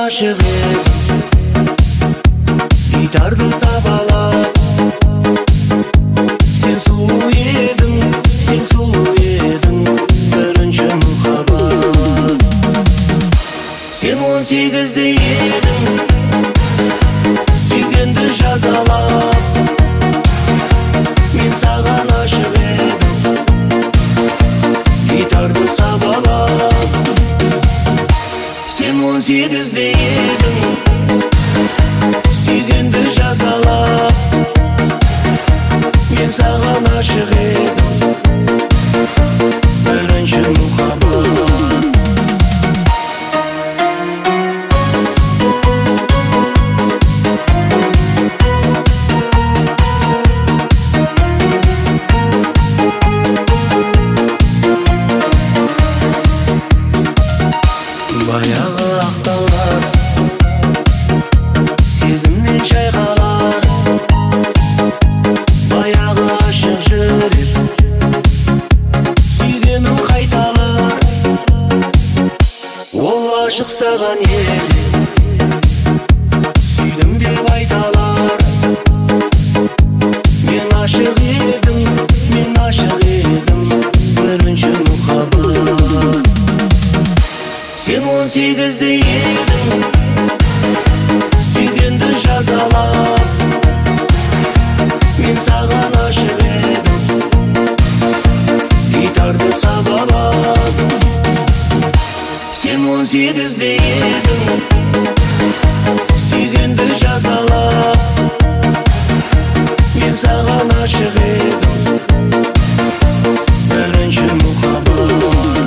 ашық едім, гитарды сабалап. Сен сұлу едің, сен сұлу едің, бірінші мұхаббат. Сен 18-де едің, сүйгенді жазалап. Мен саған ашық едім, гитарды сабалап. Сен 18-де едің, сүйгенді жазалап. Мен саған ашық едім, бірінші мұхаббат. Баяғы ақталар, сезімнен шайқалар. Баяғы ашық жүрек, сүйгенім қайталар. Ол ашық саған еді, сүйдім деп айталар. Мен ашық едім, мен ашық едім, бірінші мұхаббат. Сен 18-де едің, сүйгенді жазалап. Мен саған ашық едім, гитарды сабалап. Сен 18-де едің, сүйгенді жазалап. Мен саған ашық едім, бірінші мұхаббат.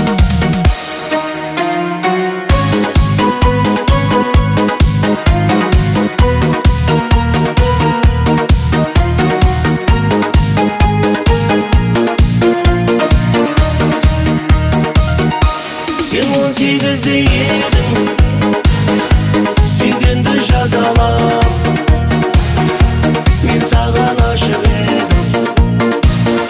Сен 18-де едің, сүйгенді жазалап. Мен саған ашық едім,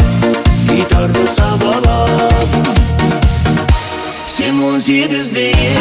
гитарды сабалап. Сен 18-де